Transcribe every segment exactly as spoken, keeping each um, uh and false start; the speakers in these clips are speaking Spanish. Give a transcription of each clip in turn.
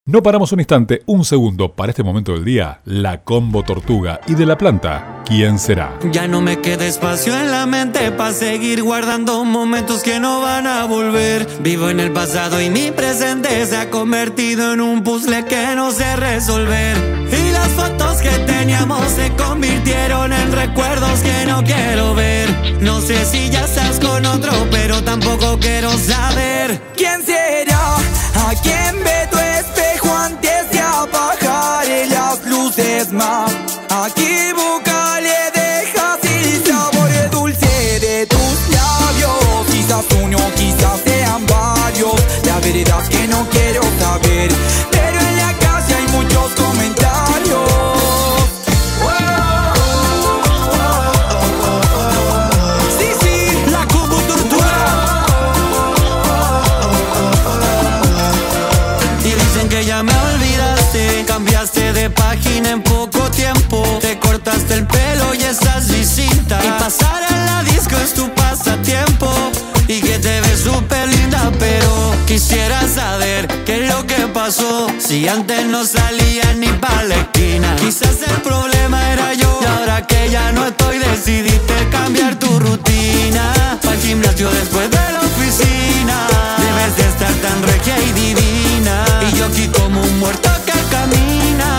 No paramos un instante, un segundo para este momento del día. La Combo Tortuga y de la planta, ¿quién será? Ya no me queda espacio en la mente para seguir guardando momentos que no van a volver. Vivo en el pasado y mi presente se ha convertido en un puzzle que no sé resolver. Y las fotos que teníamos se convirtieron en recuerdos que no quiero ver. No sé si ya estás con otro, pero tampoco quiero saber ¿quién será? ¿A quién ve tu espejo antes de apagar las luces más? ¿A qué boca le dejas el sabor dulce de tus labios? Quizás uno, quizás sean varios. La verdad es que no quiero saber, pero en la calle hay muchos comentarios. Sí, sí, la Combo Tortuga. Y dicen que ya me olvidaste, cambiaste de página en poco tiempo. Te cortaste el pelo y estás distinta. Y pasar en la disco es tu pasatiempo. Y que te ves súper linda, pero quisiera saber qué es lo que pasó. Si antes no salía ni pa' la esquina. Quizás el problema era yo. Y ahora que ya no estoy, decidiste cambiar tu rutina. Pa'l gimnasio después de la oficina. Debes de estar tan regia y divina. Y yo aquí como un muerto que camina.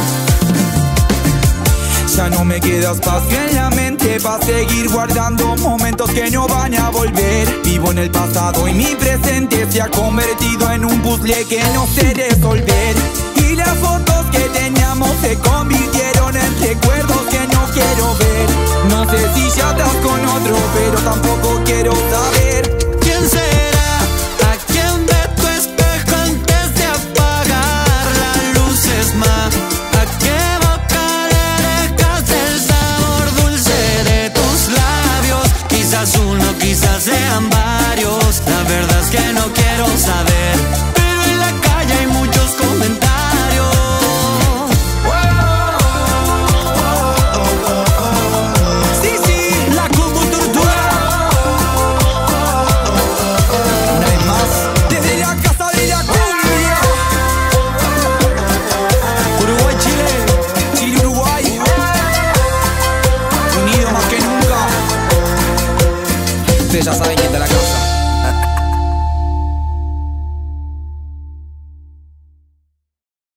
Ya no me queda espacio en la mente para seguir guardando momentos que no van a volver. Vivo en el pasado y mi presente se ha convertido en un puzzle que no sé resolver. Y las fotos que teníamos se convirtieron en recuerdos que no quiero ver. No sé si ya estás con otro, pero tampoco quiero saber ¿quién será? ¿A quién ve tu espejo antes de apagar las luces más? ¿A qué boca le dejas el sabor dulce de tus labios? Quizás uno, quizás sean varios. La verdad es que no quiero saber, pero en la calle hay muchos comentarios. Sí, sí, La Combo Tortuga. no hay más. Desde la casa de la cumbia, Uruguay, Chile. Chile, Uruguay, unido más que nunca. Ustedes ya saben